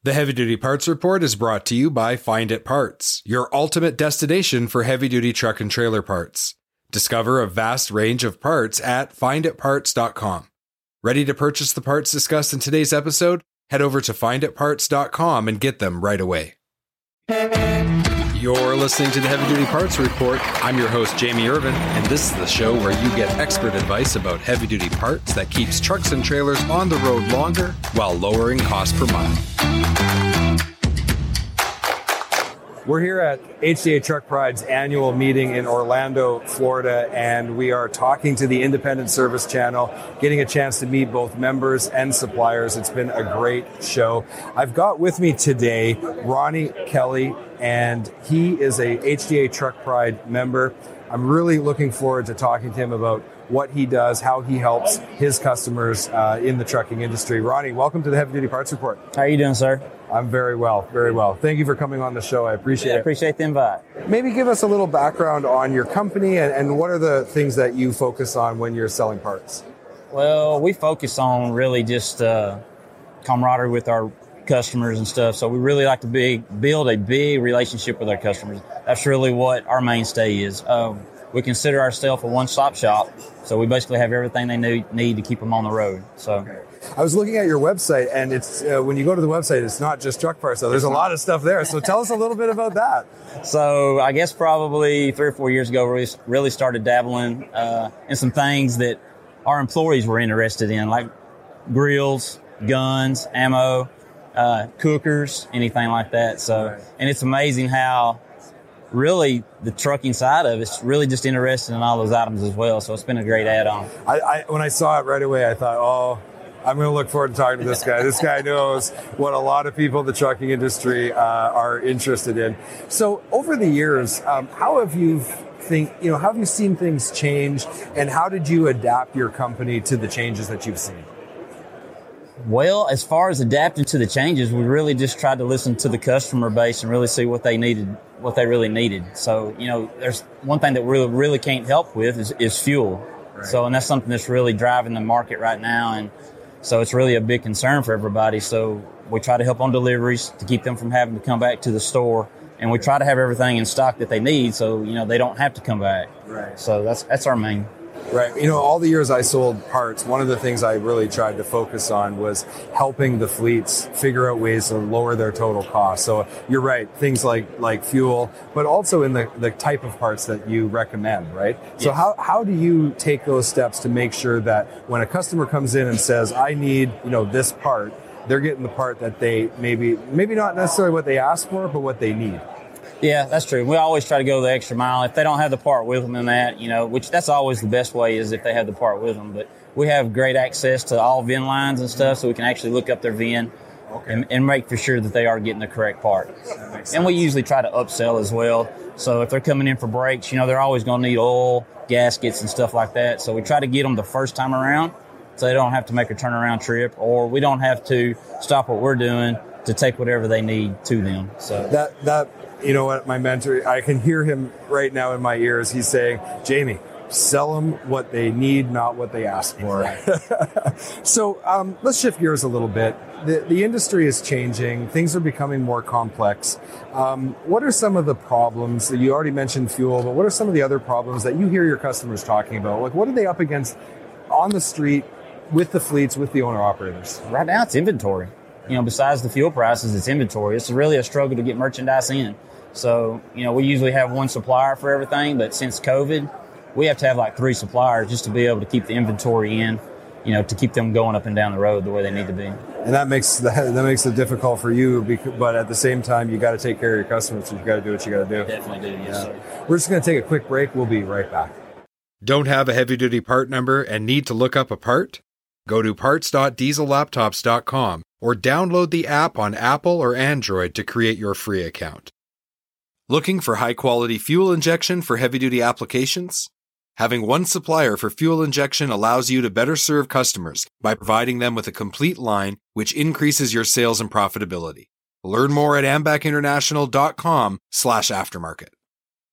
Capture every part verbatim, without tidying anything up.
The Heavy Duty Parts Report is brought to you by Find It Parts, your ultimate destination for heavy-duty truck and trailer parts. Discover a vast range of parts at find it parts dot com. Ready to purchase the parts discussed in today's episode? Head over to find it parts dot com and get them right away. You're listening to the Heavy Duty Parts Report. I'm your host, Jamie Irvin, and this is the show where you get expert advice about heavy-duty parts that keeps trucks and trailers on the road longer while lowering cost per mile. We're here at H D A Truck Pride's annual meeting in Orlando, Florida, and we are talking to the Independent Service Channel, getting a chance to meet both members and suppliers. It's been a great show. I've got with me today Ronnie Kelly, and he is a H D A Truck Pride member. I'm really looking forward to talking to him about what he does, how he helps his customers uh, in the trucking industry. Ronnie, welcome to the Heavy Duty Parts Report. How are you doing, sir? I'm very well, very well. Thank you for coming on the show. I appreciate yeah, it. I appreciate the invite. Maybe give us a little background on your company and, and what are the things that you focus on when you're selling parts? Well, we focus on really just uh, camaraderie with our customers and stuff. So we really like to be, build a big relationship with our customers. That's really what our mainstay is. Um, we consider ourselves a one-stop shop. So we basically have everything they need, need to keep them on the road. So. Okay. I was looking at your website, and it's uh, when you go to the website, it's not just truck parts, though. There's a lot of stuff there. So tell us a little bit about that. So I guess probably three or four years ago, we really started dabbling uh, in some things that our employees were interested in, like grills, guns, ammo, uh, cookers, anything like that. So, and it's amazing how really the trucking side of it's really just interested in all those items as well. So it's been a great add-on. I, I when I saw it right away, I thought, oh, I'm going to look forward to talking to this guy. This guy knows what a lot of people in the trucking industry uh, are interested in. So over the years, um, how have you think, you know, how have you seen things change, and how did you adapt your company to the changes that you've seen? Well, as far as adapting to the changes, we really just tried to listen to the customer base and really see what they needed, what they really needed. So, you know, there's one thing that we really, really can't help with is, is fuel. Right. So, and that's something that's really driving the market right now. And so it's really a big concern for everybody. So we try to help on deliveries to keep them from having to come back to the store. And we try to have everything in stock that they need so, you know, they don't have to come back. Right. So that's that's our main. Right. You know, all the years I sold parts, one of the things I really tried to focus on was helping the fleets figure out ways to lower their total cost. So you're right, things like, like fuel, but also in the, the type of parts that you recommend, right? Yes. So how, how do you take those steps to make sure that when a customer comes in and says, I need, you know, this part, they're getting the part that they maybe, maybe not necessarily what they ask for, but what they need? Yeah, that's true. We always try to go the extra mile. If they don't have the part with them in that, you know, which that's always the best way is if they have the part with them. But we have great access to all V I N lines and stuff, so we can actually look up their V I N okay. and, and make for sure that they are getting the correct part. And we usually try to upsell as well. So if they're coming in for brakes, you know, they're always going to need oil, gaskets, and stuff like that. So we try to get them the first time around so they don't have to make a turnaround trip, or we don't have to stop what we're doing to take whatever they need to them. So that that. You know what, my mentor, I can hear him right now in my ears. He's saying, Jamie, sell them what they need, not what they ask for. So um, let's shift gears a little bit. The, the industry is changing. Things are becoming more complex. Um, what are some of the problems? You already mentioned fuel, but what are some of the other problems that you hear your customers talking about? Like, what are they up against on the street with the fleets, with the owner-operators? Right now, it's inventory. You know, besides the fuel prices, it's inventory. It's really a struggle to get merchandise in. So, you know, we usually have one supplier for everything, but since COVID, we have to have like three suppliers just to be able to keep the inventory in, you know, to keep them going up and down the road the way they need to be. And that makes that, that makes it difficult for you, because, but at the same time, you got to take care of your customers, so you got to do what you got to do. Definitely do, yes, yeah. sir. We're just going to take a quick break. We'll be right back. Don't have a heavy-duty part number and need to look up a part? Go to parts dot diesel laptops dot com or download the app on Apple or Android to create your free account. Looking for high-quality fuel injection for heavy-duty applications? Having one supplier for fuel injection allows you to better serve customers by providing them with a complete line, which increases your sales and profitability. Learn more at ambac international dot com slash aftermarket.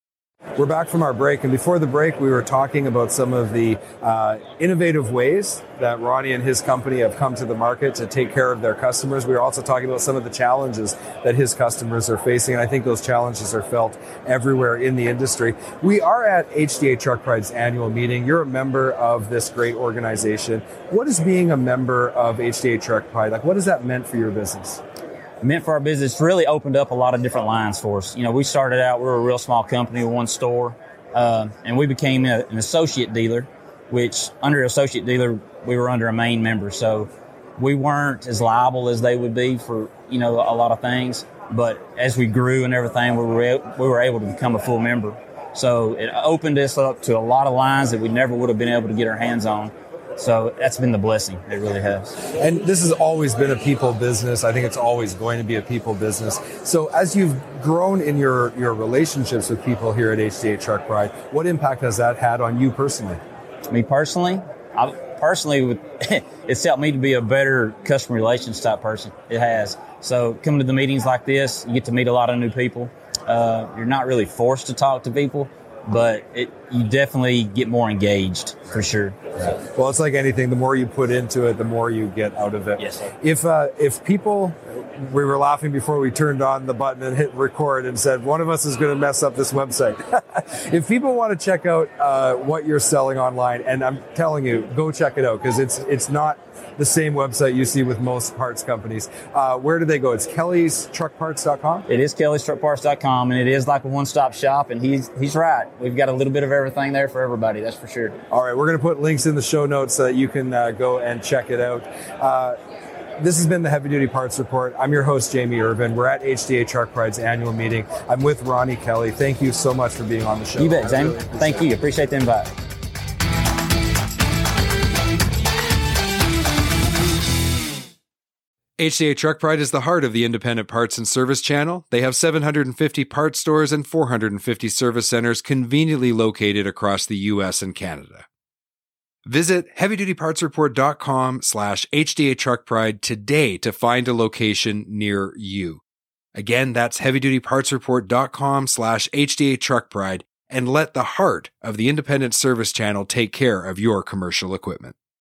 We're back from our break, and before the break, we were talking about some of the uh, innovative ways that Ronnie and his company have come to the market to take care of their customers. We were also talking about some of the challenges that his customers are facing, and I think those challenges are felt everywhere in the industry. We are at H D A Truck Pride's annual meeting. You're a member of this great organization. What is being a member of H D A Truck Pride? Like, what has that meant for your business? Meant for our business, really opened up a lot of different lines for us. You know, we started out, we were a real small company, one store, uh, and we became a, an associate dealer, which under associate dealer, we were under a main member. So we weren't as liable as they would be for, you know, a lot of things. But as we grew and everything, we were, we were able to become a full member. So it opened us up to a lot of lines that we never would have been able to get our hands on. So that's been the blessing. It really has. And this has always been a people business. I think it's always going to be a people business. So as you've grown in your, your relationships with people here at H D A Truck Pride, what impact has that had on you personally? Me personally? I personally, it's helped me to be a better customer relations type person. It has. So coming to the meetings like this, you get to meet a lot of new people. Uh, you're not really forced to talk to people, but it, you definitely get more engaged, for sure. Yeah. Well, it's like anything. The more you put into it, the more you get out of it. Yes, sir. If uh, if people, we were laughing before we turned on the button and hit record and said, one of us is going to mess up this website. If people want to check out uh, what you're selling online, and I'm telling you, go check it out, because it's it's not the same website you see with most parts companies. Uh, where do they go? It's kellys truck parts dot com? It is kellys truck parts dot com, and it is like a one-stop shop, and he's he's right. We've got a little bit of everything there for everybody, that's for sure. All right, we're going to put links in the show notes so that you can uh, go and check it out. Uh, This has been the Heavy Duty Parts Report. I'm your host, Jamie Irvin. We're at H D A Truck Pride's annual meeting. I'm with Ronnie Kelly. Thank you so much for being on the show. You bet, Jamie. Really Thank you. Appreciate the invite. H D A Truck Pride is the heart of the independent parts and service channel. They have seven hundred fifty parts stores and four hundred fifty service centers conveniently located across the U S and Canada. Visit heavydutypartsreport.com slash HDA Truck Pride today to find a location near you. Again, that's heavydutypartsreport.com slash HDA Truck Pride, and let the heart of the independent service channel take care of your commercial equipment.